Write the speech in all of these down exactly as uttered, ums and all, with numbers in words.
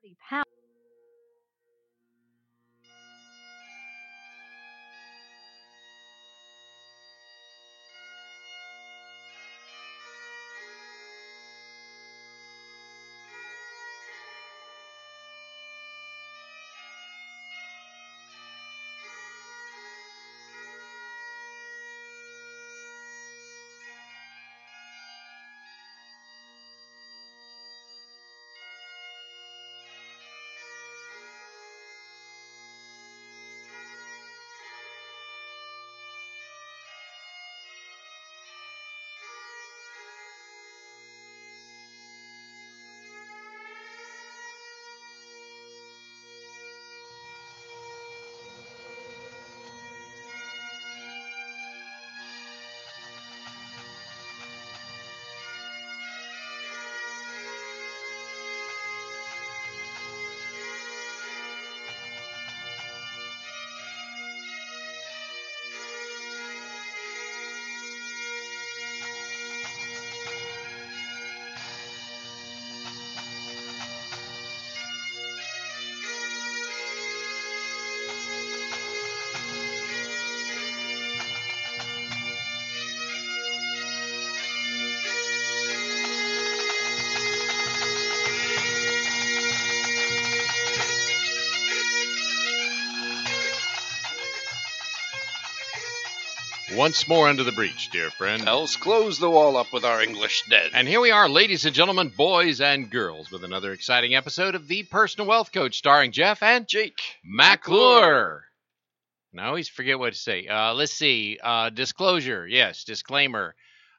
really powerful. Once more under the breach, dear friend. Else close the wall up with our English dead. And here we are, ladies and gentlemen, boys and girls, with another exciting episode of The Personal Wealth Coach, starring Jeff and Jake McClure. Now, I always forget what to say. Uh, let's see. Uh, disclosure. Yes, disclaimer.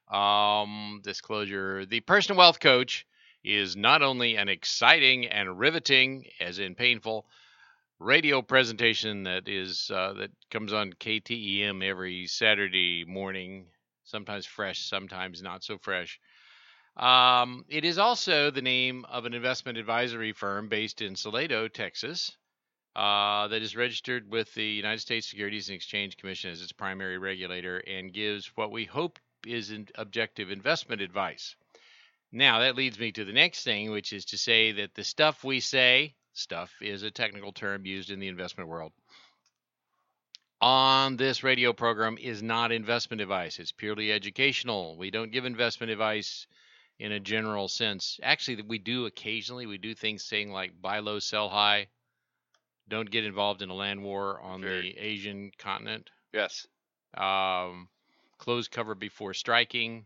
Um, disclosure. The Personal Wealth Coach is not only an exciting and riveting, as in painful, radio presentation that is uh, that comes on K T E M every Saturday morning, sometimes fresh, sometimes not so fresh. Um, it is also the name of an investment advisory firm based in Salado, Texas, uh, that is registered with the United States Securities and Exchange Commission as its primary regulator and gives what we hope is an objective investment advice. Now, that leads me to the next thing, which is to say that the stuff we say, stuff is a technical term used in the investment world, on this radio program is not investment advice. It's purely educational. We don't give investment advice in a general sense. Actually, we do occasionally. We do things saying like buy low, sell high. Don't get involved in a land war on Very. the Asian continent. Yes. Um, close cover before striking.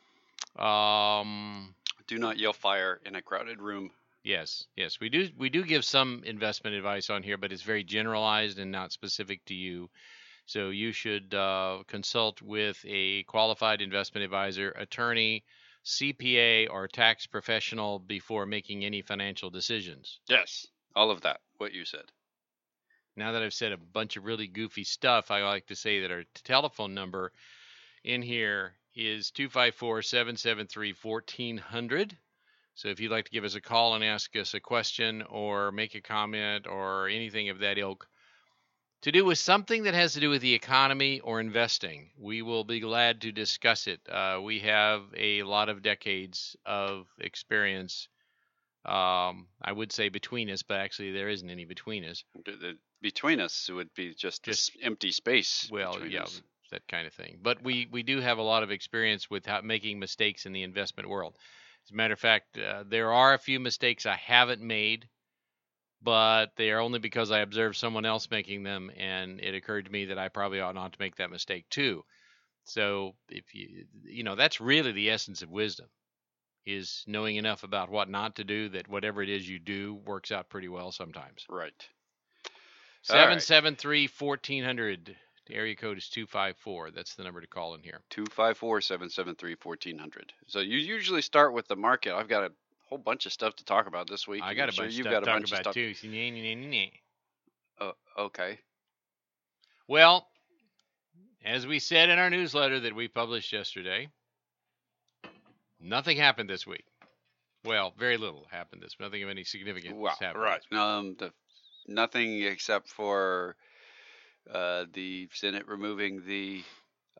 Um, Do not yell fire in a crowded room. Yes, yes, we do. We do give some investment advice on here, but it's very generalized and not specific to you. So you should uh, consult with a qualified investment advisor, attorney, C P A, or tax professional before making any financial decisions. Yes. All of that, what you said. Now that I've said a bunch of really goofy stuff, I like to say that our telephone number in here is two five four, seven seven three, one four zero zero. So if you'd like to give us a call and ask us a question or make a comment or anything of that ilk to do with something that has to do with the economy or investing, we will be glad to discuss it. Uh, we have a lot of decades of experience, um, I would say between us, but actually there isn't any between us. Between us would be just, just this empty space. Well, yeah, us. that kind of thing. But we, we do have a lot of experience with how, making mistakes in the investment world. As a matter of fact, uh, there are a few mistakes I haven't made, but they are only because I observed someone else making them, and it occurred to me that I probably ought not to make that mistake too. So, if you, you know, that's really the essence of wisdom, is knowing enough about what not to do that whatever it is you do works out pretty well sometimes. Right. seven seven three, one four zero zero. The area code is two five four. That's the number to call in here. two five four, seven seven three, one four zero zero. So you usually start with the market. I've got a whole bunch of stuff to talk about this week. I got a sure bunch you've of stuff got to a talk bunch about of too. Oh, okay. Well, as we said in our newsletter that we published yesterday, nothing happened this week. Well, very little happened this. Nothing of any significance well, happened. Right. Um, the, nothing except for uh, the Senate removing the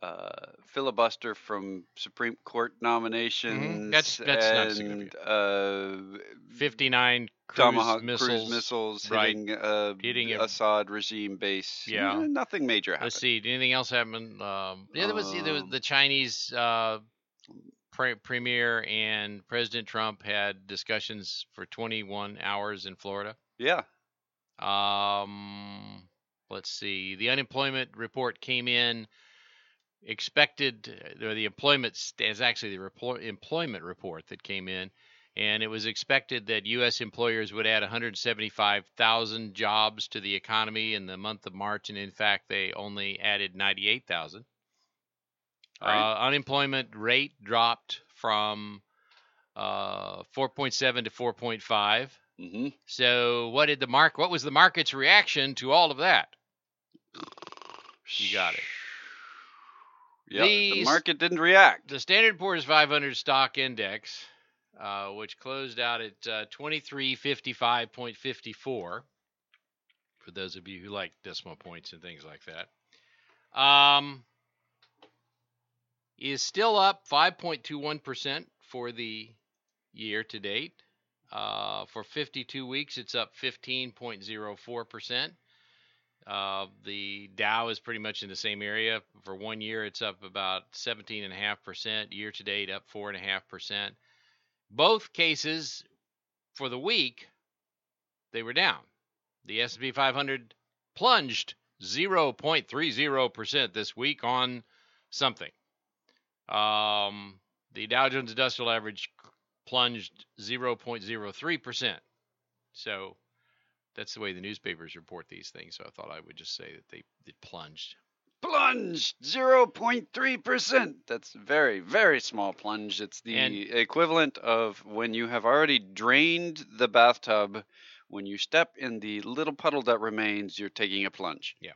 uh, filibuster from Supreme Court nominations. Mm-hmm. That's that's not and significant. Uh, fifty-nine cruise Tomahawk missiles, cruise missiles right. hitting uh, hitting a, Assad regime base. Yeah, Eh, nothing major happened. Let's see. Anything else happen? Um, yeah, there was, there was Um, the Chinese uh, pre- premier and President Trump had discussions for twenty-one hours in Florida. Yeah. Um, let's see. The unemployment report came in expected, or the employment is actually the report, employment report that came in, and it was expected that U S employers would add one hundred seventy-five thousand jobs to the economy in the month of March, and in fact, they only added ninety-eight thousand. Right. Uh, unemployment rate dropped from uh, four point seven to four point five. Mm-hmm. So, what did the mark? What was the market's reaction to all of that? You got it. Yeah, the, the market didn't react. The Standard and Poor's five hundred stock index, uh, which closed out at uh, twenty-three fifty-five point five four, for those of you who like decimal points and things like that, um, is still up five point two one percent for the year to date. Uh, for fifty-two weeks, it's up fifteen point zero four percent. Uh, the Dow is pretty much in the same area. For one year, it's up about seventeen point five percent. Year to date, up four point five percent. Both cases for the week, they were down. The S and P five hundred plunged zero point three zero percent this week on something. Um, the Dow Jones Industrial Average plunged zero point zero three percent. So that's the way the newspapers report these things. So I thought I would just say that they it plunged. Plunged zero point three percent. That's very, very small plunge. It's the And, equivalent of when you have already drained the bathtub. When you step in the little puddle that remains, you're taking a plunge. Yeah.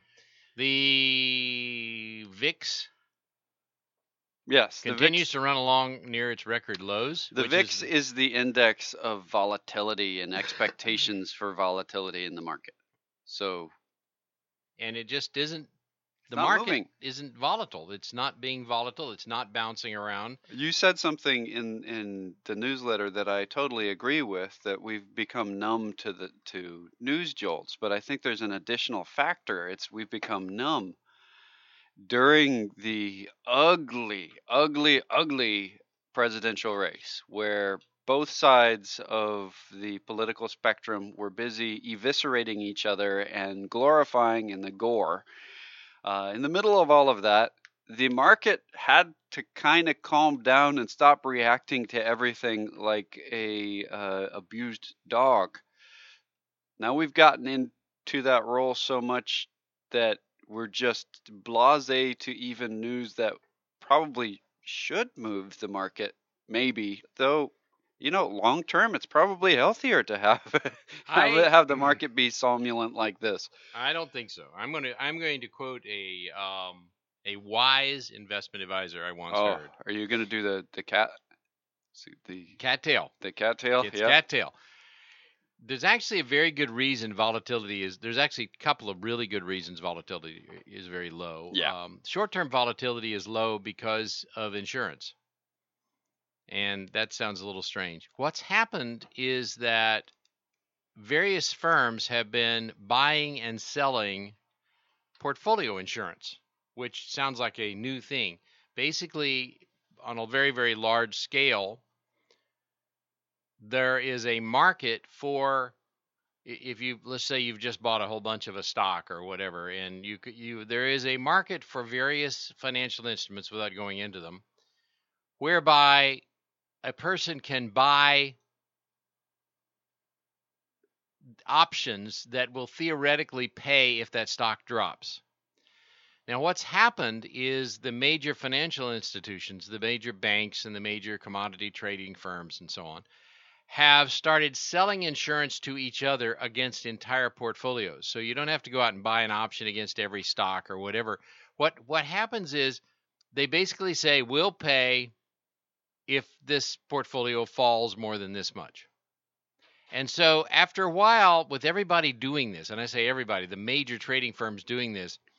The V I X Yes, continues the to run along near its record lows. The which V I X is, is the index of volatility and expectations for volatility in the market. So, and it just isn't. The not market moving. isn't volatile. It's not being volatile. It's not bouncing around. You said something in, in the newsletter that I totally agree with, that we've become numb to the to news jolts. But I think there's an additional factor. It's we've become numb during the ugly, ugly, ugly presidential race, where both sides of the political spectrum were busy eviscerating each other and glorifying in the gore. Uh, in the middle of all of that, the market had to kind of calm down and stop reacting to everything like a uh, abused dog. Now we've gotten into that role so much that we're just blasé to even news that probably should move the market, maybe. Though, you know, long term, it's probably healthier to have have, I, it, have the market be somnolent like this. I don't think so. I'm going to I'm going to quote a um, a wise investment advisor I once Oh, heard. are you going to do the the cat the cattail? The cattail. It's yep. cattail. There's actually a very good reason volatility is, there's actually a couple of really good reasons volatility is very low. Yeah. Um, short-term volatility is low because of insurance. And that sounds a little strange. What's happened is that various firms have been buying and selling portfolio insurance, which sounds like a new thing. Basically, on a very, very large scale, there is a market for, if you, let's say you've just bought a whole bunch of a stock or whatever, and you you there is a market for various financial instruments, without going into them, whereby a person can buy options that will theoretically pay if that stock drops. Now, what's happened is the major financial institutions, the major banks and the major commodity trading firms and so on, have started selling insurance to each other against entire portfolios. So you don't have to go out and buy an option against every stock or whatever. What what happens is they basically say, we'll pay if this portfolio falls more than this much. And so after a while, with everybody doing this, and I say everybody, the major trading firms doing this,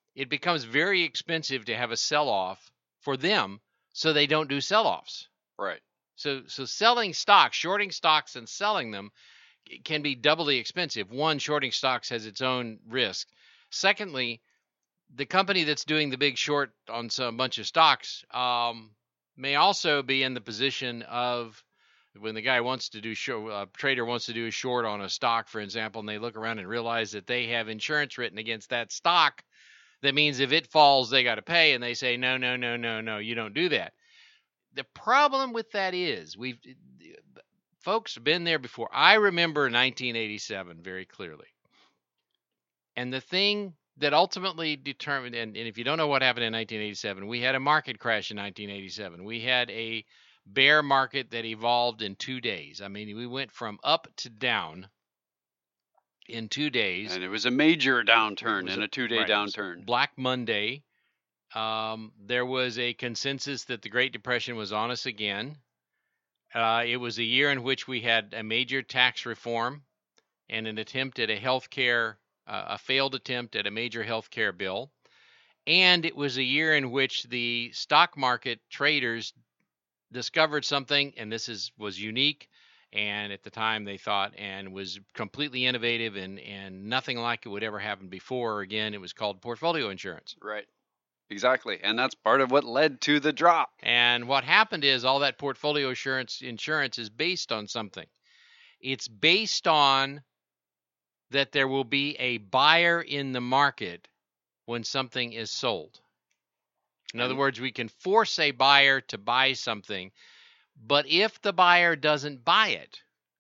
it becomes very expensive to have a sell-off for them, so they don't do sell-offs. Right. So so selling stocks, shorting stocks and selling them can be doubly expensive. One, shorting stocks has its own risk. Secondly, the company that's doing the big short on some bunch of stocks um, may also be in the position of when the guy wants to do short, a trader wants to do a short on a stock, for example, and they look around and realize that they have insurance written against that stock. That means if it falls, they got to pay, and they say, no, no, no, no, no, you don't do that. The problem with that is we've folks have been there before. I remember nineteen eighty-seven very clearly. And the thing that ultimately determined, and, and if you don't know what happened in nineteen eighty-seven, we had a market crash in nineteen eighty-seven. We had a bear market that evolved in two days. I mean, we went from up to down in two days. And it was a major downturn and a, a two-day right, downturn. Black Monday. Um, there was a consensus that the Great Depression was on us again. Uh, it was a year in which we had a major tax reform and an attempt at a health care, uh, a failed attempt at a major health care bill. And it was a year in which the stock market traders discovered something, and this is was unique, and at the time they thought, and was completely innovative, and, and nothing like it would ever happen before. Again, it was called portfolio insurance. Right. Exactly. And that's part of what led to the drop. And what happened is all that portfolio insurance insurance is based on something. It's based on that there will be a buyer in the market when something is sold. In other words, we can force a buyer to buy something, but if the buyer doesn't buy it,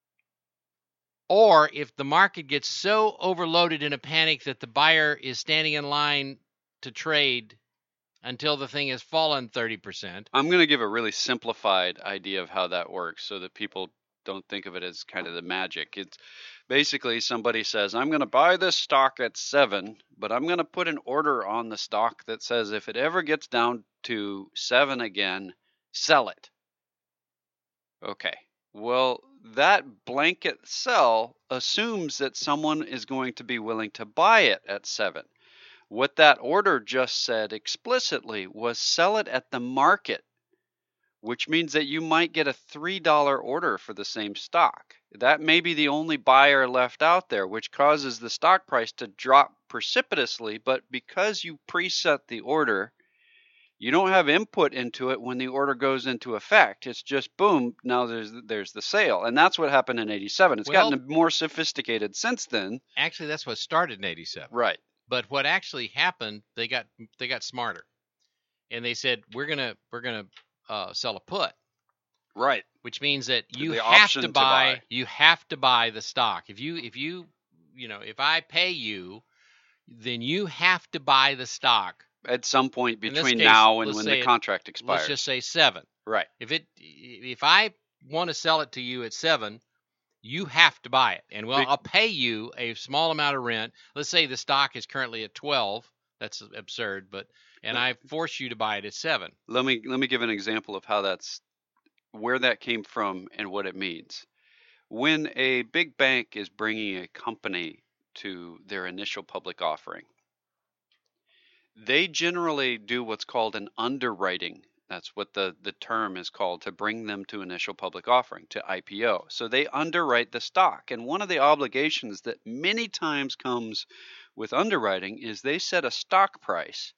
or if the market gets so overloaded in a panic that the buyer is standing in line to trade until the thing has fallen thirty percent. I'm going to give a really simplified idea of how that works so that people don't think of it as kind of the magic. It's basically somebody says, I'm going to buy this stock at seven, but I'm going to put an order on the stock that says if it ever gets down to seven again, sell it. Okay. Well, that blanket sell assumes that someone is going to be willing to buy it at seven. What that order just said explicitly was sell it at the market, which means that you might get a three dollar order for the same stock. That may be the only buyer left out there, which causes the stock price to drop precipitously. But because you preset the order, you don't have input into it when the order goes into effect. It's just boom, now there's there's the sale. And that's what happened in eighty-seven. It's well, gotten more sophisticated since then. Actually, that's what started in eighty-seven. Right. But what actually happened, they got they got smarter, and they said we're gonna we're gonna uh, sell a put, right? Which means that you the have to buy, to buy you have to buy the stock. If you if you you know if I pay you, then you have to buy the stock at some point between case, now and when the contract it, expires. Let's just say seven. Right. If it if I want to sell it to you at seven, you have to buy it. And well, I'll pay you a small amount of rent. Let's say the stock is currently at twelve. That's absurd, but and I force you to buy it at seven. Let me let me give an example of how that's where that came from and what it means. When a big bank is bringing a company to their initial public offering, they generally do what's called an underwriting. That's what the, the term is called, to bring them to initial public offering, to I P O. So they underwrite the stock. And one of the obligations that many times comes with underwriting is they set a stock price.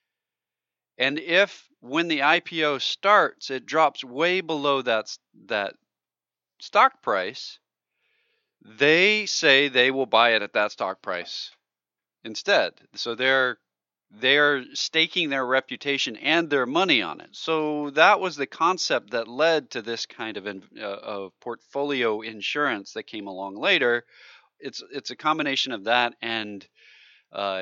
And if when the I P O starts, it drops way below that, that stock price, they say they will buy it at that stock price instead. So they're They're staking their reputation and their money on it. So that was the concept that led to this kind of, uh, of portfolio insurance that came along later. It's it's a combination of that and uh,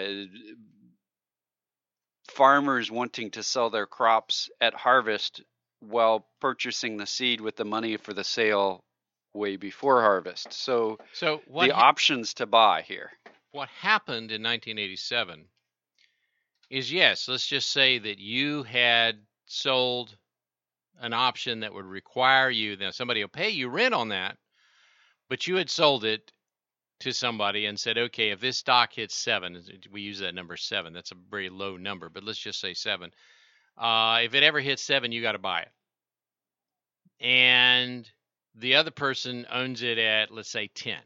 farmers wanting to sell their crops at harvest while purchasing the seed with the money for the sale way before harvest. So, so what the ha- options to buy here. What happened in nineteen eighty-seven is, yes, let's just say that you had sold an option that would require you, now somebody will pay you rent on that, but you had sold it to somebody and said, okay, if this stock hits seven, we use that number seven. That's a very low number, but let's just say seven. Uh, if it ever hits seven, you got to buy it. And the other person owns it at, let's say, ten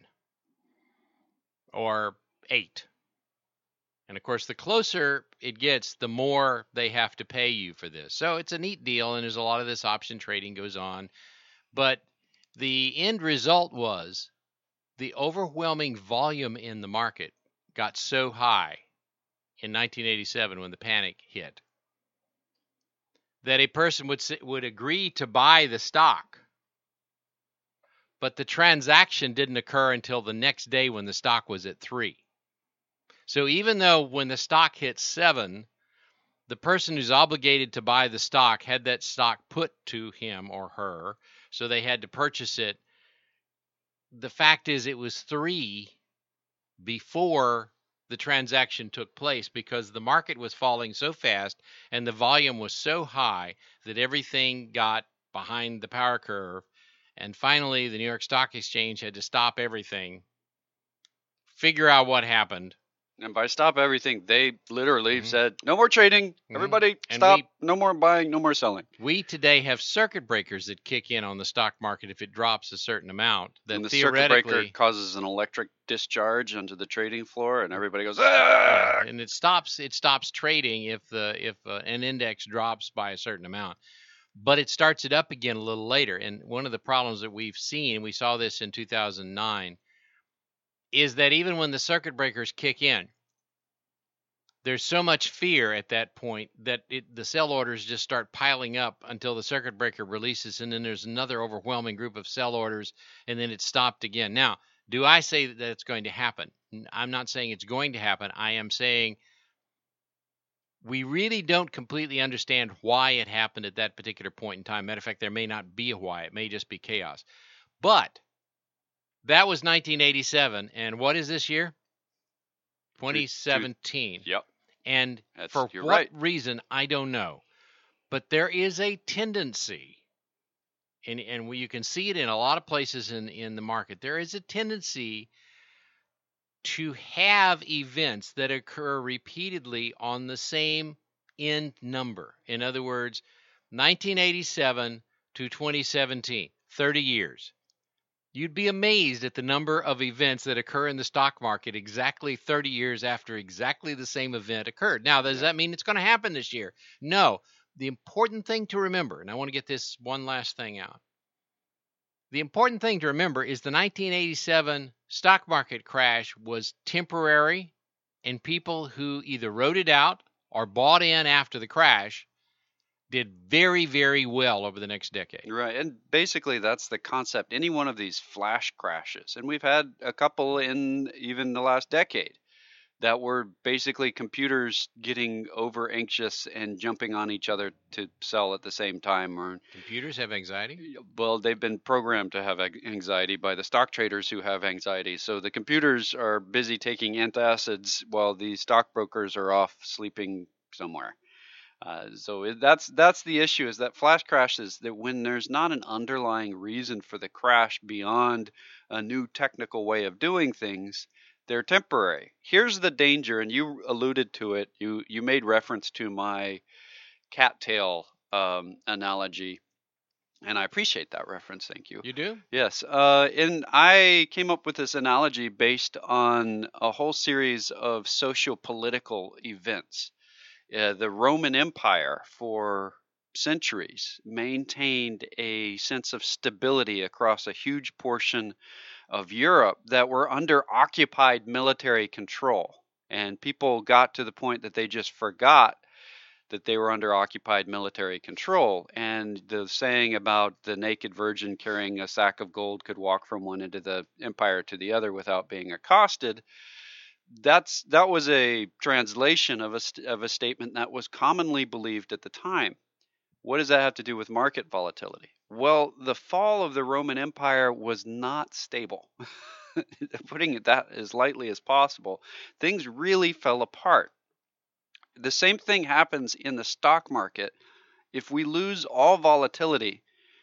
or eight. And of course, the closer it gets, the more they have to pay you for this. So it's a neat deal, and there's a lot of this option trading goes on. But the end result was the overwhelming volume in the market got so high in nineteen eighty-seven when the panic hit that a person would would agree to buy the stock, but the transaction didn't occur until the next day when the stock was at three. So even though when the stock hit seven, the person who's obligated to buy the stock had that stock put to him or her, so they had to purchase it, the fact is it was three before the transaction took place because the market was falling so fast and the volume was so high that everything got behind the power curve. And finally, the New York Stock Exchange had to stop everything, figure out what happened. And by stop everything, they literally mm-hmm. said, no more trading. Mm-hmm. Everybody stop. We, no more buying. No more selling. We today have circuit breakers that kick in on the stock market if it drops a certain amount. That and the theoretically, circuit breaker causes an electric discharge onto the trading floor, and everybody goes, ah! Yeah, and it stops. It stops trading if the if uh, an index drops by a certain amount. But it starts it up again a little later. And one of the problems that we've seen, we saw this in two thousand nine, is that even when the circuit breakers kick in, there's so much fear at that point that it, the sell orders just start piling up until the circuit breaker releases, and then there's another overwhelming group of sell orders, and then it's stopped again. Now, do I say that it's going to happen? I'm not saying it's going to happen. I am saying we really don't completely understand why it happened at that particular point in time. Matter of fact, there may not be a why. It may just be chaos. But that was nineteen eighty-seven, and what is this year? twenty seventeen. Yep. And That's, for what right. reason, I don't know. But there is a tendency, and, and you can see it in a lot of places in, in the market, there is a tendency to have events that occur repeatedly on the same end number. In other words, nineteen eighty-seven to twenty seventeen, thirty years. You'd be amazed at the number of events that occur in the stock market exactly thirty years after exactly the same event occurred. Now, does that mean it's going to happen this year? No. The important thing to remember, and I want to get this one last thing out. The important thing to remember is the nineteen eighty-seven stock market crash was temporary, and people who either rode it out or bought in after the crash did very, very well over the next decade. Right. And basically that's the concept. Any one of these flash crashes, and we've had a couple in even the last decade, that were basically computers getting over anxious and jumping on each other to sell at the same time. Or computers have anxiety? Well, they've been programmed to have anxiety by the stock traders who have anxiety. So the computers are busy taking antacids while the stockbrokers are off sleeping somewhere. Uh, so that's that's the issue, is that flash crashes, that when there's not an underlying reason for the crash beyond a new technical way of doing things, they're temporary. Here's the danger, and you alluded to it. You you made reference to my cattail um, analogy, and I appreciate that reference. Thank you. You do? Yes. Uh, and I came up with this analogy based on a whole series of socio-political events. Uh, the Roman Empire, for centuries, maintained a sense of stability across a huge portion of Europe that were under occupied military control. And people got to the point that they just forgot that they were under occupied military control. And the saying about the naked virgin carrying a sack of gold could walk from one end of the empire to the other without being accosted, that's that was a translation of a, of a statement that was commonly believed at the time. What does that have to do with market volatility? Well, the fall of the Roman Empire was not stable. Putting it that as lightly as possible, things really fell apart. The same thing happens in the stock market. If we lose all volatility,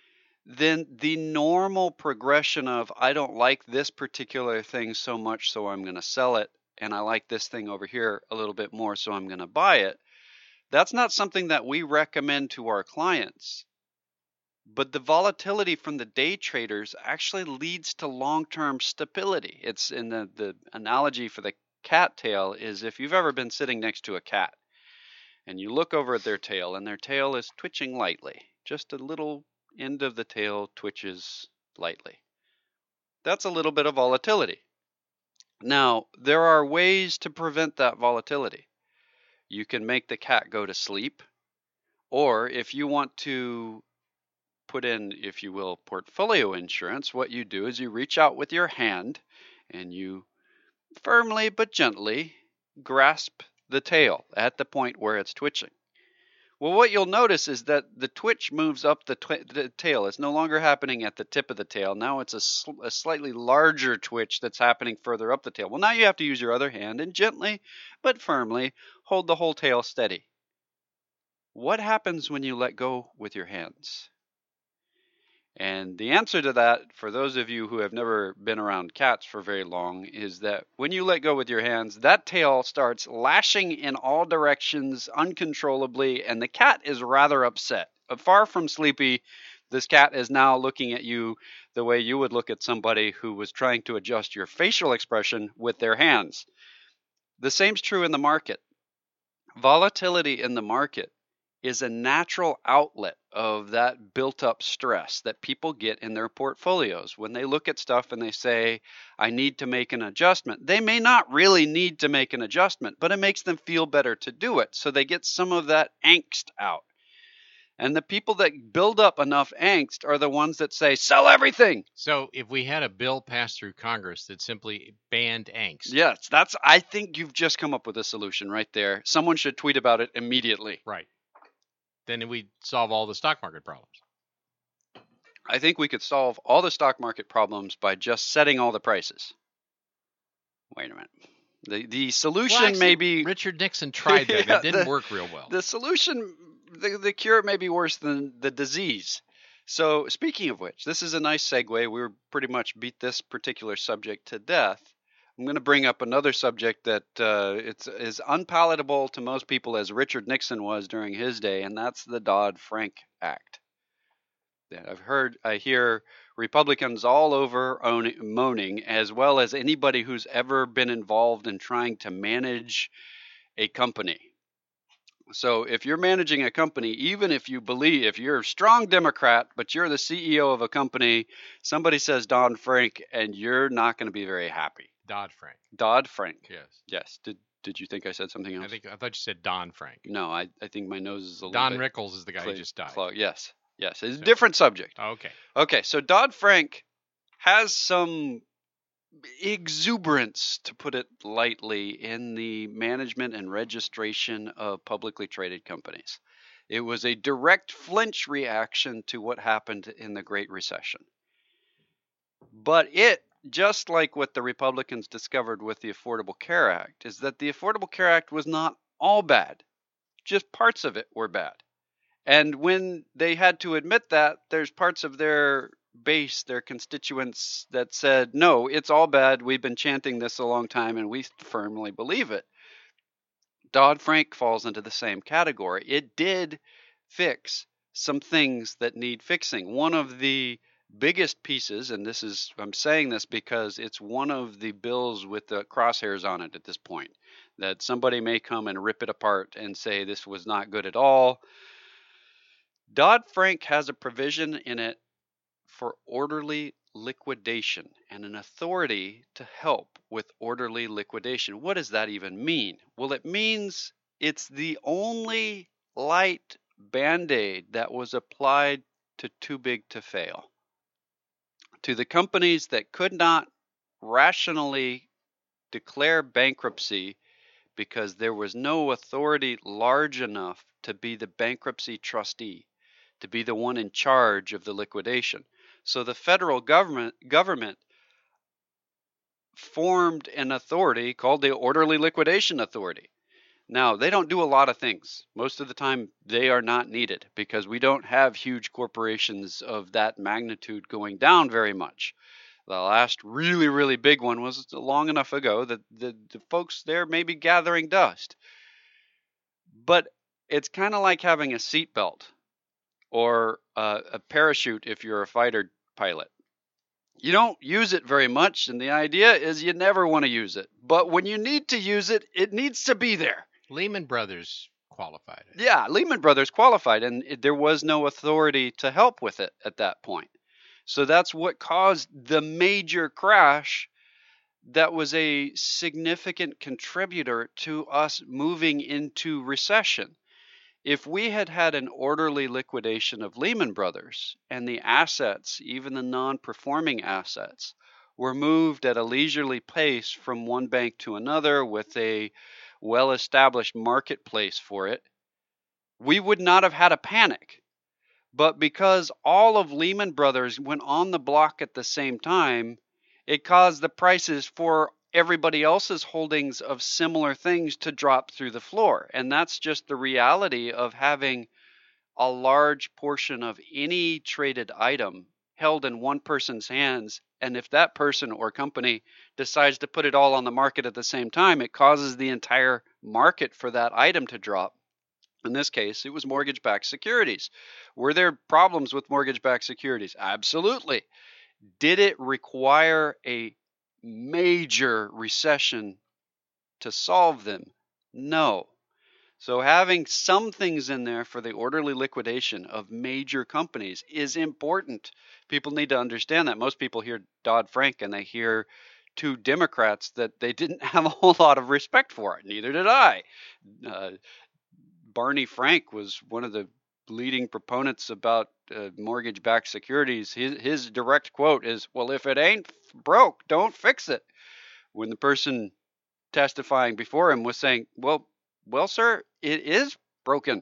then the normal progression of, I don't like this particular thing so much, so I'm going to sell it, and I like this thing over here a little bit more, so I'm going to buy it, that's not something that we recommend to our clients. But the volatility from the day traders actually leads to long-term stability. It's in the, the analogy for the cat tail is if you've ever been sitting next to a cat and you look over at their tail and their tail is twitching lightly, just a little end of the tail twitches lightly. That's a little bit of volatility. Now, there are ways to prevent that volatility. You can make the cat go to sleep, or if you want to put in, if you will, portfolio insurance, what you do is you reach out with your hand and you firmly but gently grasp the tail at the point where it's twitching. Well, what you'll notice is that the twitch moves up the, twi the tail. It's no longer happening at the tip of the tail. Now it's a, sl a slightly larger twitch that's happening further up the tail. Well, now you have to use your other hand and gently but firmly hold the whole tail steady. What happens when you let go with your hands? And the answer to that, for those of you who have never been around cats for very long, is that when you let go with your hands, that tail starts lashing in all directions uncontrollably, and the cat is rather upset. But far from sleepy, this cat is now looking at you the way you would look at somebody who was trying to adjust your facial expression with their hands. The same's true in the market. Volatility in the market is a natural outlet of that built-up stress that people get in their portfolios. When they look at stuff and they say, I need to make an adjustment, they may not really need to make an adjustment, but it makes them feel better to do it. So they get some of that angst out. And the people that build up enough angst are the ones that say, sell everything. So if we had a bill passed through Congress that simply banned angst. Yes, that's, I think you've just come up with a solution right there. Someone should tweet about it immediately. Right. Then we'd solve all the stock market problems. I think we could solve all the stock market problems by just setting all the prices. Wait a minute. The the solution well, actually, may be... Richard Nixon tried that. yeah, it didn't the, work real well. The solution, the, the cure may be worse than the disease. So speaking of which, this is a nice segue. We pretty much beat this particular subject to death. I'm going to bring up another subject that uh, it's as unpalatable to most people as Richard Nixon was during his day, and that's the Dodd-Frank Act. Yeah, I've heard, I hear Republicans all over own, moaning, as well as anybody who's ever been involved in trying to manage a company. So if you're managing a company, even if you believe, if you're a strong Democrat, but you're the C E O of a company, somebody says Dodd-Frank, and you're not going to be very happy. Dodd-Frank. Dodd-Frank. Yes. Yes. Did Did you think I said something else? I think I thought you said Don Frank. No, I I think my nose is a little Don bit. Rickles is the guy who just died. Clog. Yes. Yes. It's a So- different subject. Okay. Okay. So Dodd-Frank has some exuberance, to put it lightly, in the management and registration of publicly traded companies. It was a direct flinch reaction to what happened in the Great Recession. But it, just like what the Republicans discovered with the Affordable Care Act, is that the Affordable Care Act was not all bad. Just parts of it were bad. And when they had to admit that, there's parts of their base, their constituents, that said, no, it's all bad. We've been chanting this a long time, and we firmly believe it. Dodd-Frank falls into the same category. It did fix some things that need fixing. One of the biggest pieces, and this is, I'm saying this because it's one of the bills with the crosshairs on it at this point, that somebody may come and rip it apart and say this was not good at all. Dodd-Frank has a provision in it for orderly liquidation and an authority to help with orderly liquidation. What does that even mean? Well, it means it's the only light band-aid that was applied to too big to fail. To the companies that could not rationally declare bankruptcy because there was no authority large enough to be the bankruptcy trustee, to be the one in charge of the liquidation. So the federal government government formed an authority called the Orderly Liquidation Authority Now, they don't do a lot of things. Most of the time, they are not needed because we don't have huge corporations of that magnitude going down very much. The last really, really big one was long enough ago that the, the folks there may be gathering dust. But it's kind of like having a seatbelt or uh, a parachute if you're a fighter pilot. You don't use it very much, and the idea is you never want to use it. But when you need to use it, it needs to be there. Lehman Brothers qualified it. Yeah, Lehman Brothers qualified, and it, there was no authority to help with it at that point. So that's what caused the major crash that was a significant contributor to us moving into recession. If we had had an orderly liquidation of Lehman Brothers and the assets, even the non-performing assets, were moved at a leisurely pace from one bank to another with a well-established marketplace for it, we would not have had a panic. But because all of Lehman Brothers went on the block at the same time, it caused the prices for everybody else's holdings of similar things to drop through the floor. And that's just the reality of having a large portion of any traded item held in one person's hands. And if that person or company decides to put it all on the market at the same time, it causes the entire market for that item to drop. In this case, it was mortgage-backed securities. Were there problems with mortgage-backed securities? Absolutely. Did it require a major recession to solve them? No. So having some things in there for the orderly liquidation of major companies is important. People need to understand that. Most people hear Dodd-Frank and they hear two Democrats that they didn't have a whole lot of respect for. Neither did I. Uh, Barney Frank was one of the leading proponents about uh, mortgage-backed securities. His, his direct quote is, well, if it ain't broke, don't fix it. When the person testifying before him was saying, well, well, sir, it is broken.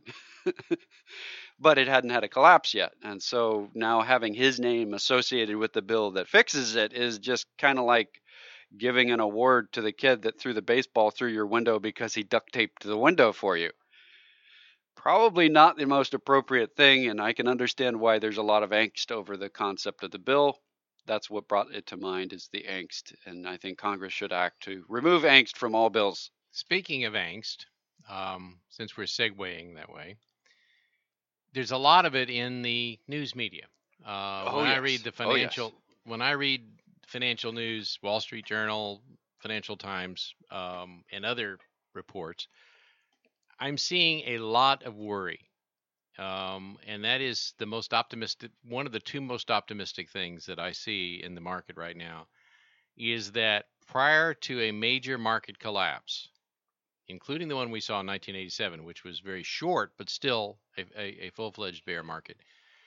But it hadn't had a collapse yet. And so now having his name associated with the bill that fixes it is just kind of like giving an award to the kid that threw the baseball through your window because he duct taped the window for you. Probably not the most appropriate thing, and I can understand why there's a lot of angst over the concept of the bill. That's what brought it to mind, is the angst, and I think Congress should act to remove angst from all bills. Speaking of angst, um, since we're segueing that way, there's a lot of it in the news media. Uh, Oh, when I yes. read the Oh, yes. financial, when I read financial news, Wall Street Journal, Financial Times, um, and other reports, I'm seeing a lot of worry, um, and that is the most optimistic. One of the two most optimistic things that I see in the market right now is that prior to a major market collapse, including the one we saw in nineteen eighty-seven, which was very short but still a, a, a full-fledged bear market,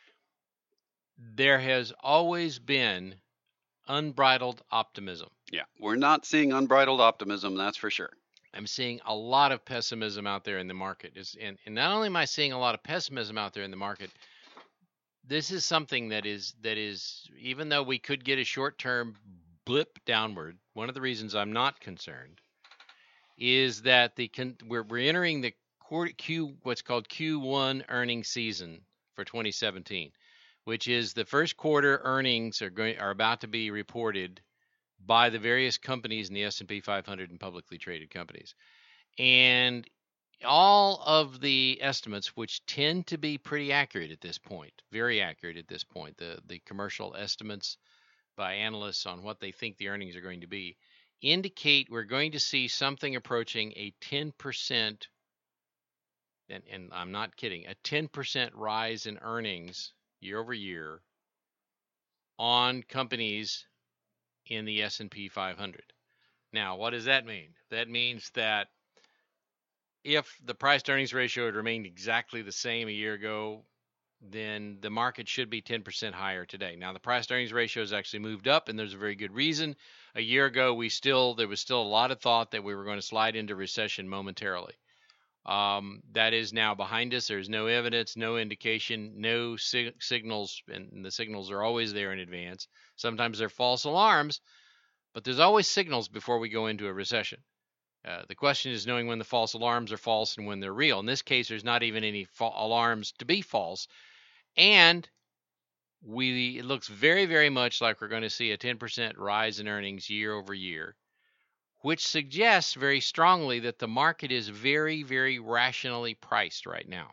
there has always been unbridled optimism. Yeah, we're not seeing unbridled optimism, that's for sure. I'm seeing a lot of pessimism out there in the market. And, and not only am I seeing a lot of pessimism out there in the market, this is something that is, that is, even though we could get a short-term blip downward, one of the reasons I'm not concerned is that the we're, we're entering the Q, what's called Q one earnings season for twenty seventeen, which is the first quarter earnings are going are about to be reported by the various companies in the S and P five hundred and publicly traded companies. And all of the estimates, which tend to be pretty accurate at this point, very accurate at this point, the, the commercial estimates by analysts on what they think the earnings are going to be, indicate we're going to see something approaching a ten percent, and, and I'm not kidding, a ten percent rise in earnings year over year on companies in the S and P five hundred. Now, what does that mean? That means that if the price to earnings ratio had remained exactly the same a year ago, then the market should be ten percent higher today. Now, the price to earnings ratio has actually moved up, and there's a very good reason. A year ago, we still there was still a lot of thought that we were going to slide into recession momentarily. Um, that is now behind us. There's no evidence, no indication, no sig- signals, and the signals are always there in advance. Sometimes they're false alarms, but there's always signals before we go into a recession. Uh, the question is knowing when the false alarms are false and when they're real. In this case, there's not even any fa- alarms to be false. And we it looks very, very much like we're going to see a ten percent rise in earnings year over year, which suggests very strongly that the market is very, very rationally priced right now.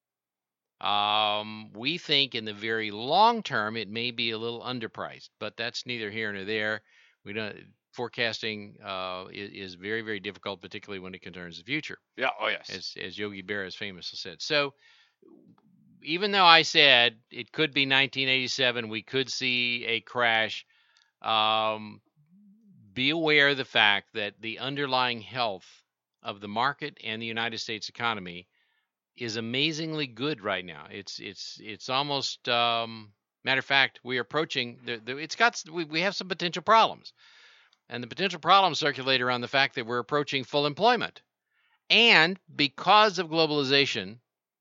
Um, we think in the very long term it may be a little underpriced, but that's neither here nor there. We don't forecasting uh, is, is very, very difficult, particularly when it concerns the future. Yeah. Oh yes. As as Yogi Berra has famously said. So even though I said it could be nineteen eighty-seven, we could see a crash. Um, be aware of the fact that the underlying health of the market and the United States economy is amazingly good right now. It's it's it's almost um, matter of fact, we are approaching. The, the, it's got we, we have some potential problems, and the potential problems circulate around the fact that we're approaching full employment, and because of globalization,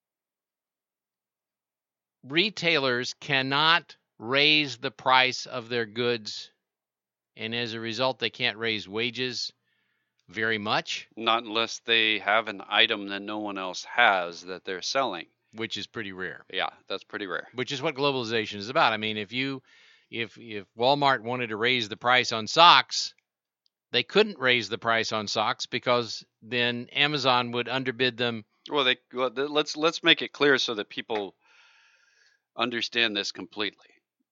retailers cannot raise the price of their goods, and as a result, they can't raise wages very much. Not unless they have an item that no one else has that they're selling, which is pretty rare. Yeah, that's pretty rare. Which is what globalization is about. I mean, if you, if if Walmart wanted to raise the price on socks, they couldn't raise the price on socks because then Amazon would underbid them. Well, they well, let's let's make it clear so that people understand this completely.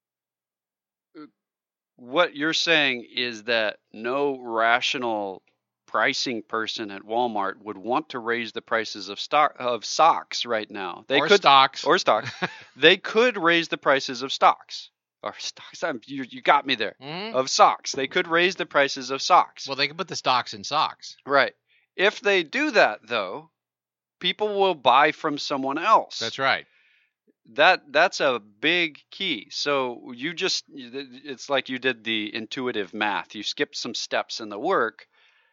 What you're saying is that no rational pricing person at Walmart would want to raise the prices of stock of socks right now. They or could stocks. or stocks. They could raise the prices of stocks. Or stocks. I'm, you, you got me there. Mm-hmm. Of socks. They could raise the prices of socks. Well, they could put the stocks in socks. Right. If they do that, though, people will buy from someone else. That's right. That that's a big key. So you just it's like you did the intuitive math. You skipped some steps in the work.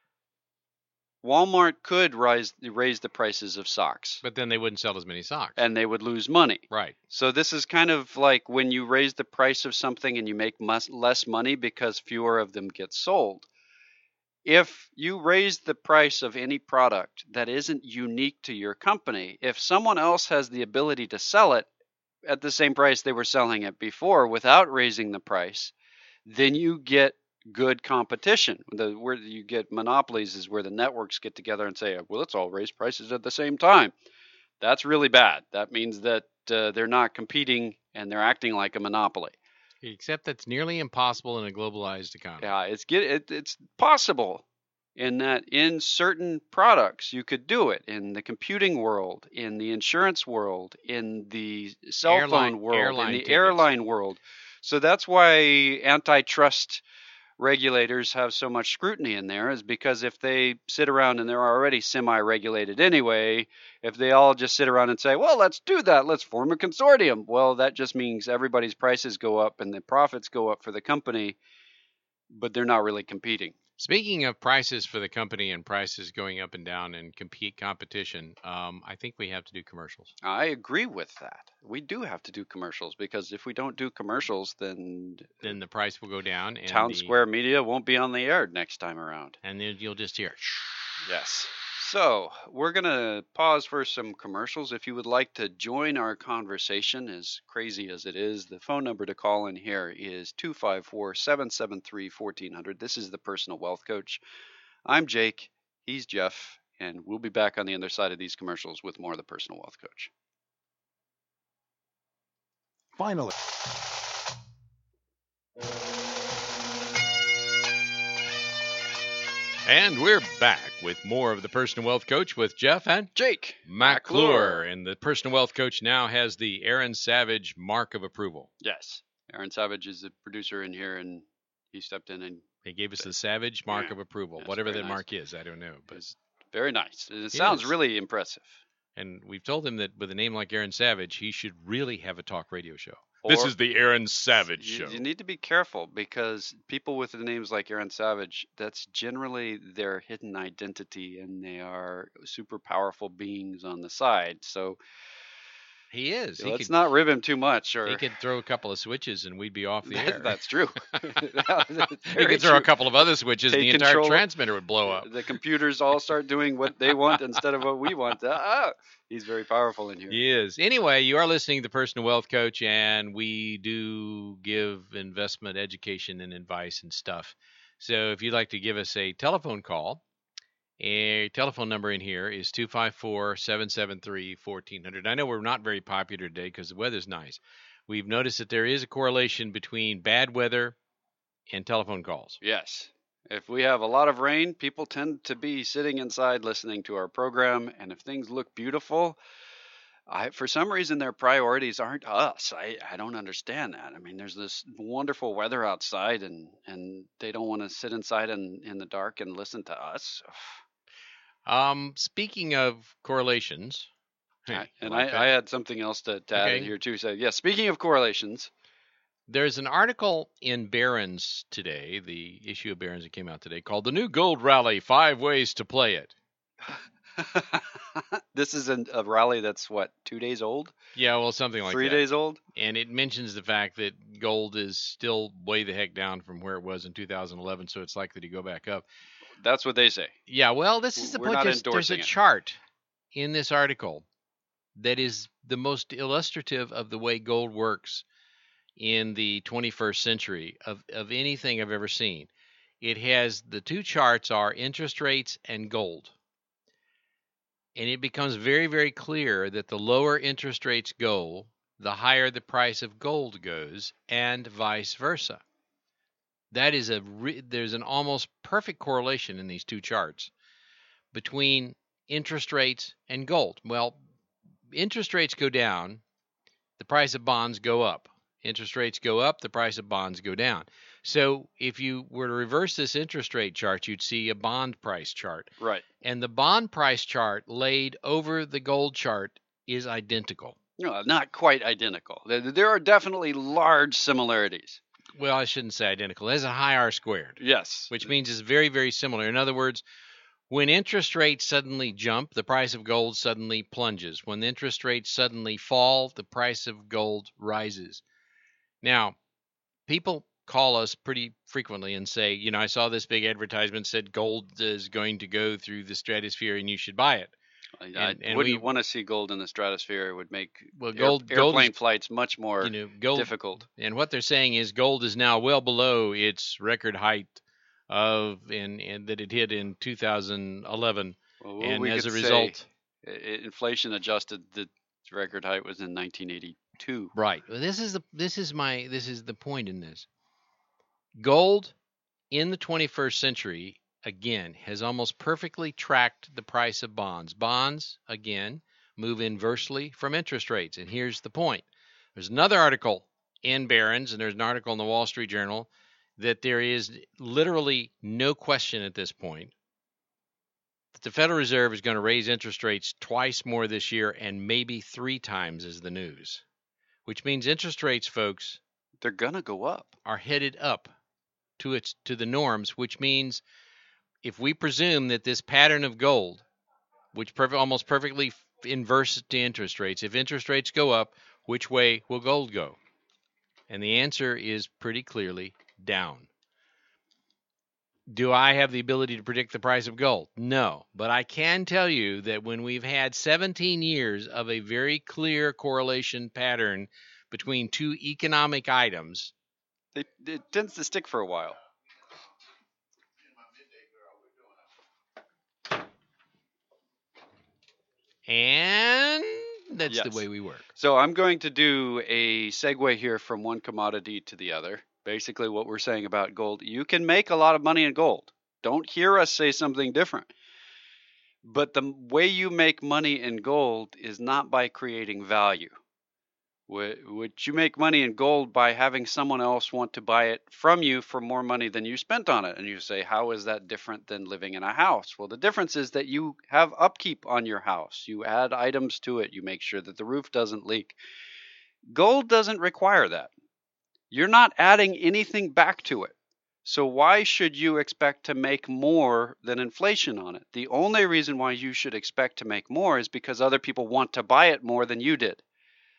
Walmart could rise raise the prices of socks, but then they wouldn't sell as many socks, and they would lose money. Right. So this is kind of like when you raise the price of something and you make mus- less money because fewer of them get sold. If you raise the price of any product that isn't unique to your company, if someone else has the ability to sell it at the same price they were selling it before without raising the price, then you get good competition. The where you get monopolies is where the networks get together and say, well, let's all raise prices at the same time. That's really bad. That means that uh, they're not competing and they're acting like a monopoly. Except that's nearly impossible in a globalized economy. Yeah, it's get it, it's possible in that in certain products you could do it, in the computing world, in the insurance world, in the cell airline, phone world, in the tickets. airline world. So that's why antitrust regulators have so much scrutiny in there, is because if they sit around and they're already semi-regulated anyway, if they all just sit around and say, well, let's do that, let's form a consortium, well, that just means everybody's prices go up and the profits go up for the company, but they're not really competing. Speaking of prices for the company and prices going up and down and compete competition, um, I think we have to do commercials. I agree with that. We do have to do commercials, because if we don't do commercials, then then the price will go down. And Town the, Square Media won't be on the air next time around. And then you'll just hear. Yes. So we're going to pause for some commercials. If you would like to join our conversation, as crazy as it is, the phone number to call in here is two five four, seven seven three, one four zero zero. This is the Personal Wealth Coach. I'm Jake. He's Jeff. And we'll be back on the other side of these commercials with more of the Personal Wealth Coach. Finally. And we're back with more of the Personal Wealth Coach with Jeff and Jake McClure. And the Personal Wealth Coach now has the Aaron Savage mark of approval. Yes. Aaron Savage is the producer in here, and he stepped in and he gave us the Savage mark yeah. of approval. That's Whatever that nice. mark is, I don't know. But it's very nice. It, it sounds is. really impressive. And we've told him that with a name like Aaron Savage, he should really have a talk radio show. Or, this is the Aaron Savage you, show. You need to be careful, because people with the names like Aaron Savage, that's generally their hidden identity, and they are super powerful beings on the side. So He is. He Let's could, not rib him too much. Or he could throw a couple of switches and we'd be off the air. that's true. He could throw a couple of other switches and the entire control- transmitter would blow up. The computers all start doing what they want instead of what we want. Ah, he's very powerful in here. He is. Anyway, you are listening to the Personal Wealth Coach, and we do give investment education and advice and stuff. So if you'd like to give us a telephone call, a telephone number in here is two five four, seven seven three, one four zero zero. I know we're not very popular today because the weather's nice. We've noticed that there is a correlation between bad weather and telephone calls. Yes. If we have a lot of rain, people tend to be sitting inside listening to our program. And if things look beautiful, I, for some reason, their priorities aren't us. I, I don't understand that. I mean, there's this wonderful weather outside, and, and they don't want to sit inside in, in the dark and listen to us. Um, speaking of correlations, I, and like I, I had something else to, to add Okay. in here too. So, yeah, speaking of correlations, there's an article in Barron's today, the issue of Barron's that came out today, called "The New Gold Rally: Five Ways to Play It." this is an, a rally that's what, two days old, Yeah, well, something like three that. days old. And it mentions the fact that gold is still way the heck down from where it was in two thousand eleven, so it's likely to go back up. That's what they say. Yeah, well, this is the We're point. not There's, there's a endorsing it. chart in this article that is the most illustrative of the way gold works in the twenty-first century of, of anything I've ever seen. It has, the two charts are interest rates and gold. And it becomes very, very clear that the lower interest rates go, the higher the price of gold goes, and vice versa. That is a re- there's an almost perfect correlation in these two charts between interest rates and gold. Well, interest rates go down, the price of bonds go up. Interest rates go up, the price of bonds go down. So if you were to reverse this interest rate chart, you'd see a bond price chart. Right. And the bond price chart laid over the gold chart is identical. No, not quite identical. There, there are definitely large similarities. Well, I shouldn't say identical. It has a high R squared, Yes. which means it's very, very similar. In other words, when interest rates suddenly jump, the price of gold suddenly plunges. When the interest rates suddenly fall, the price of gold rises. Now, people call us pretty frequently and say, you know, I saw this big advertisement said gold is going to go through the stratosphere and you should buy it. I And- and wouldn't we- want to see gold in the stratosphere. It would make Well, air- gold, gold airplane is, flights much more you know, gold, difficult. and what they're saying is gold is now well below its record height of, and, and that it hit in two thousand eleven. Well, what And we as a could say, result, i- i- inflation adjusted, the record height was in nineteen eighty-two. right. Well, this is the this is my this is the point in this. Gold in the twenty-first century again has almost perfectly tracked the price of bonds. Bonds again move inversely from interest rates, and here's the point. There's another article in Barron's, and there's an article in the Wall Street Journal that there is literally no question at this point that the Federal Reserve is going to raise interest rates twice more this year and maybe three times as the news, which means interest rates, folks, They're gonna go up. are headed up to its to the norms, which means if we presume that this pattern of gold, which perf- almost perfectly f- inverse to interest rates, if interest rates go up, which way will gold go? And the answer is pretty clearly down. Do I have the ability to predict the price of gold? No, but I can tell you that when we've had seventeen years of a very clear correlation pattern between two economic items, It, it tends to stick for a while. and that's the Yes. way we work. So I'm going to do a segue here from one commodity to the other. Basically, what we're saying about gold, you can make a lot of money in gold. Don't hear us say something different. But the way you make money in gold is not by creating value. Would you make money in gold by having someone else want to buy it from you for more money than you spent on it? And you say, how is that different than living in a house? Well, the difference is that you have upkeep on your house. You add items to it. You make sure that the roof doesn't leak. Gold doesn't require that. You're not adding anything back to it. So why should you expect to make more than inflation on it? The only reason why you should expect to make more is because other people want to buy it more than you did.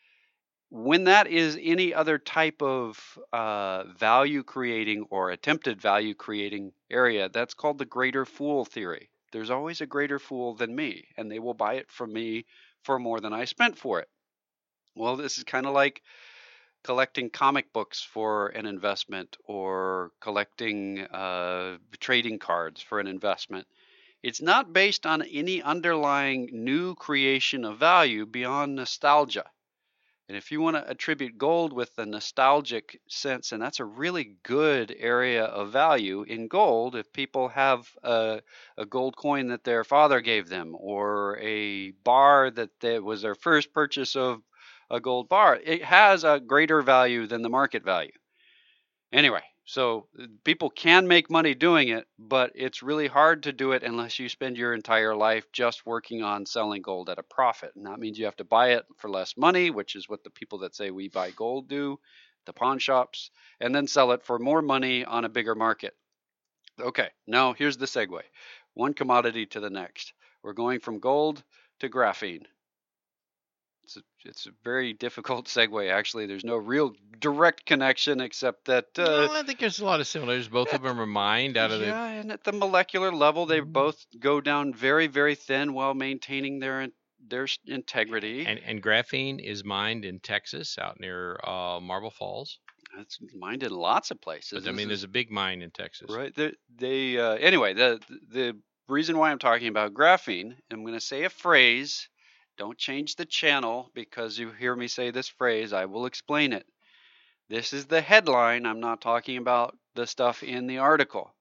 when that is any other type of uh, value creating or attempted value creating area, that's called the greater fool theory. There's always a greater fool than me, and they will buy it from me for more than I spent for it. Well, this is kind of like collecting comic books for an investment or collecting uh, trading cards for an investment. It's not based on any underlying new creation of value beyond nostalgia. And if you want to attribute gold with the nostalgic sense, and that's a really good area of value in gold, if people have a, a gold coin that their father gave them, or a bar that they, was their first purchase of a gold bar, it has a greater value than the market value. Anyway, so people can make money doing it, but it's really hard to do it unless you spend your entire life just working on selling gold at a profit. And that means you have to buy it for less money, which is what the people that say we buy gold do, the pawn shops, and then sell it for more money on a bigger market. Okay, now here's the segue. One commodity to the next. We're going from gold to graphene. It's a, it's a very difficult segue, actually. There's no real direct connection except that... Uh, well, I think there's a lot of similarities. Both of them are mined out of yeah, the... Yeah, and at the molecular level, they both go down very, very thin while maintaining their their integrity. And, and graphene is mined in Texas, out near uh, Marble Falls. It's mined in lots of places. But, I mean, this there's a big mine in Texas. Right. They, they uh, anyway, the the reason why I'm talking about graphene, I'm going to say a phrase. Don't change the channel because you hear me say this phrase. I will explain it. This is the headline. I'm not talking about the stuff in the article.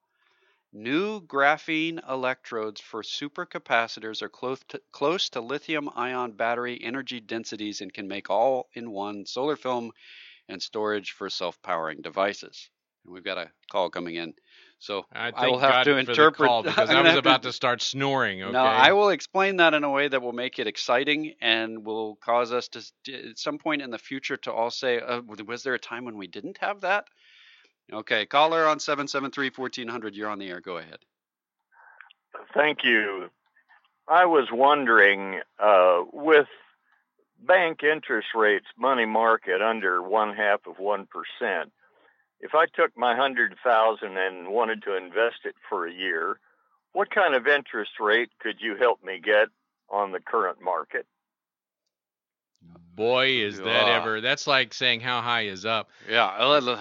New graphene electrodes for supercapacitors are close to, close to lithium-ion battery energy densities and can make all-in-one solar film and storage for self-powering devices. And we've got a call coming in. So I, I will have God to for interpret the call because I was about to, to start snoring. Okay. No, I will explain that in a way that will make it exciting and will cause us to, at some point in the future, to all say, uh, "Was there a time when we didn't have that?" Okay, caller on seven seven three, fourteen hundred. You're on the air. Go ahead. Thank you. I was wondering, uh, with bank interest rates, money market under one half of one percent. If I took my hundred thousand and wanted to invest it for a year, what kind of interest rate could you help me get on the current market? Boy, is that ever. That's like saying how high is up. Yeah.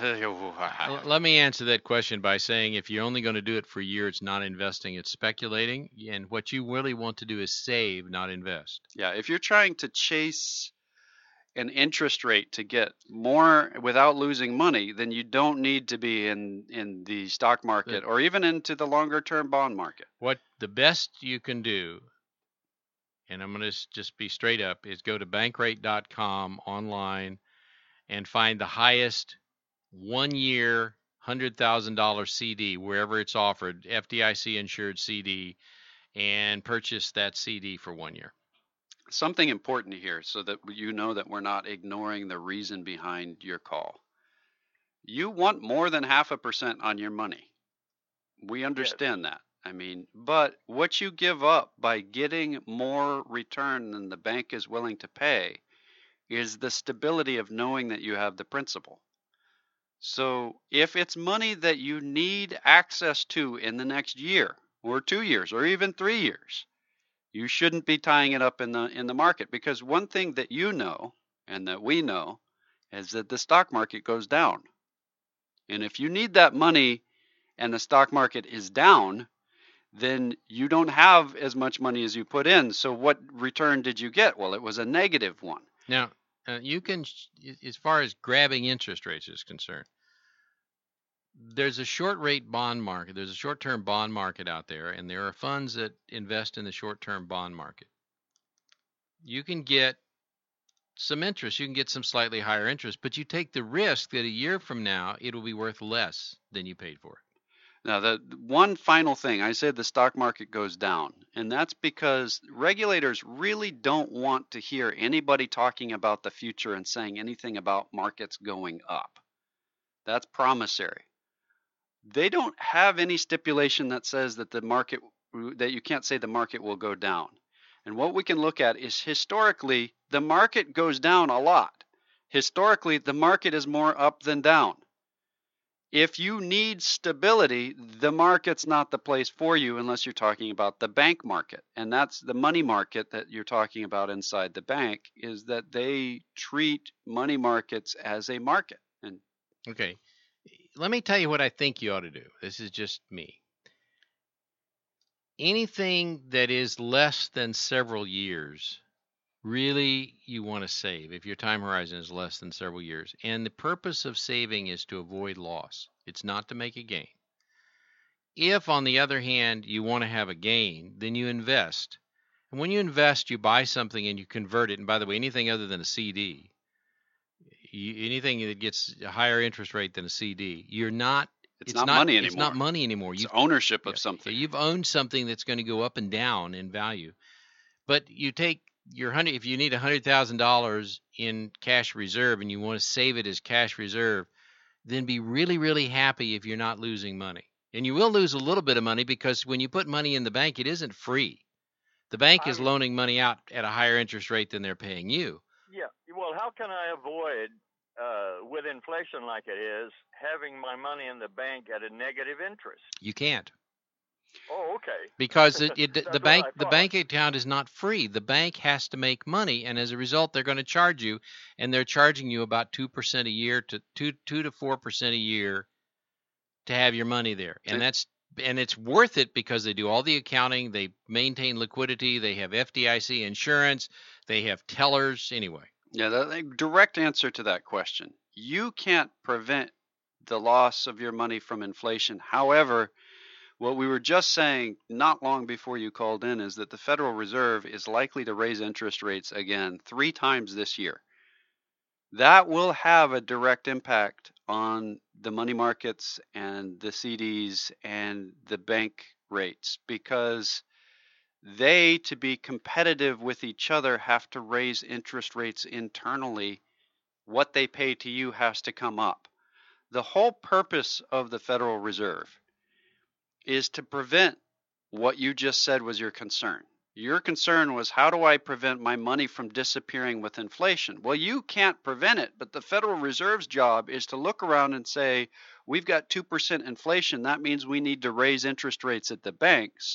Let me answer that question by saying if you're only going to do it for a year, it's not investing, it's speculating. And what you really want to do is save, not invest. Yeah. If you're trying to chase an interest rate to get more without losing money, then you don't need to be in, in the stock market or even into the longer term bond market. What the best you can do, and I'm going to just be straight up, is go to bankrate dot com online and find the highest one-year, one hundred thousand dollars C D, wherever it's offered, F D I C insured C D, and purchase that C D for one year. Something important here so that you know that we're not ignoring the reason behind your call. You want more than half a percent on your money. We understand yes. that. I mean, but what you give up by getting more return than the bank is willing to pay is the stability of knowing that you have the principal. So if it's money that you need access to in the next year or two years or even three years, you shouldn't be tying it up in the in the market, because one thing that you know and that we know is that the stock market goes down. And if you need that money and the stock market is down, then you don't have as much money as you put in. So what return did you get? Well, it was a negative one. Now, uh, you can, as far as grabbing interest rates is concerned, there's a short rate bond market. There's a short-term bond market out there, and there are funds that invest in the short-term bond market. You can get some interest. You can get some slightly higher interest, but you take the risk that a year from now, it will be worth less than you paid for it. Now, the one final thing, I said the stock market goes down, and that's because regulators really don't want to hear anybody talking about the future and saying anything about markets going up. That's promissory. They don't have any stipulation that says that the market, that you can't say the market will go down. And what we can look at is historically, the market goes down a lot. historically, the market is more up than down. If you need stability, the market's not the place for you unless you're talking about the bank market. And that's the money market that you're talking about inside the bank, is that they treat money markets as a market. And okay, let me tell you what I think you ought to do. This is just me. Anything that is less than several years, really you want to save if your time horizon is less than several years. And the purpose of saving is to avoid loss. It's not to make a gain. If, on the other hand, you want to have a gain, then you invest. And when you invest, you buy something and you convert it. And by the way, anything other than a C D, you, anything that gets a higher interest rate than a C D, you're not It's, it's not, not money anymore. It's not money anymore. It's you've, ownership of yeah, something. You've owned something that's going to go up and down in value. But you take your hundred. If you need a hundred thousand dollars in cash reserve and you want to save it as cash reserve, then be really, really happy if you're not losing money. And you will lose a little bit of money because when you put money in the bank, it isn't free. The bank is loaning money out at a higher interest rate than they're paying you. Yeah. Well, how can I avoid, uh, with inflation like it is, having my money in the bank at a negative interest? You can't. Oh, okay. Because it, it the bank the bank account is not free. The bank has to make money, and as a result, they're going to charge you, and they're charging you about two percent a year to two two to four percent a year to have your money there, and that's and it's worth it because they do all the accounting, they maintain liquidity, they have F D I C insurance, they have tellers. Anyway. Yeah, the, the direct answer to that question: you can't prevent the loss of your money from inflation. However, what we were just saying not long before you called in is that the Federal Reserve is likely to raise interest rates again three times this year. That will have a direct impact on the money markets and the C Ds and the bank rates because they, to be competitive with each other, have to raise interest rates internally. What they pay to you has to come up. The whole purpose of the Federal Reserve is to prevent what you just said was your concern. Your concern was, how do I prevent my money from disappearing with inflation? Well, you can't prevent it, but the Federal Reserve's job is to look around and say, we've got two percent inflation. That means we need to raise interest rates at the banks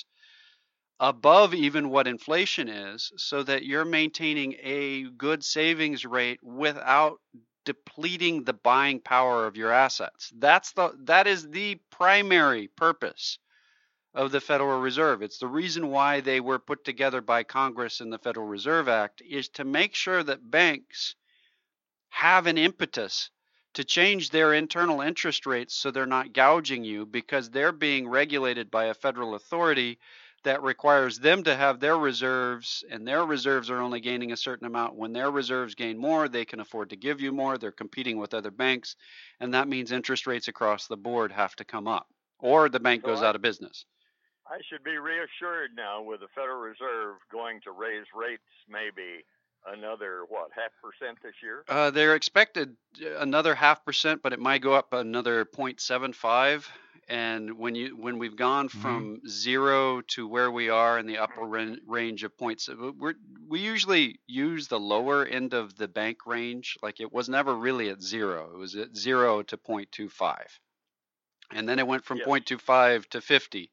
above even what inflation is so that you're maintaining a good savings rate without depleting the buying power of your assets. That's the that is the primary purpose of the Federal Reserve. It's the reason why they were put together by Congress in the Federal Reserve Act, is to make sure that banks have an impetus to change their internal interest rates so they're not gouging you because they're being regulated by a federal authority that requires them to have their reserves, and their reserves are only gaining a certain amount. When their reserves gain more, they can afford to give you more. They're competing with other banks, and that means interest rates across the board have to come up, or the bank So goes I- out of business. I should be reassured now with the Federal Reserve going to raise rates maybe another, what, half percent this year? Uh, they're expected another half percent, but it might go up another zero point seven five. And when you when we've gone from mm-hmm. zero to where we are in the upper ran- range of points, we're, we usually use the lower end of the bank range. Like it was never really at zero; it was at zero to zero point two five, and then it went from yes. zero point two five to fifty,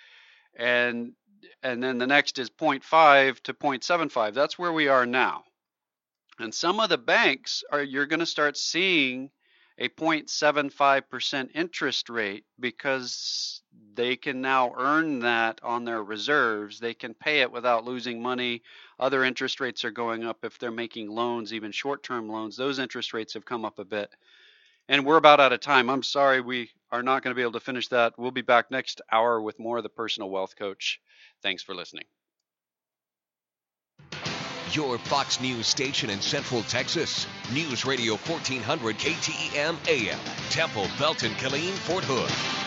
and and then the next is zero point five to zero point seven five. That's where we are now. And some of the banks are you're going to start seeing a zero point seven five percent interest rate because they can now earn that on their reserves. They can pay it without losing money. Other interest rates are going up if they're making loans, even short-term loans. Those interest rates have come up a bit. And we're about out of time. I'm sorry we are not going to be able to finish that. We'll be back next hour with more of the Personal Wealth Coach. Thanks for listening. Your Fox News station in Central Texas. News Radio fourteen hundred K T E M A M. Temple, Belton, Killeen, Fort Hood.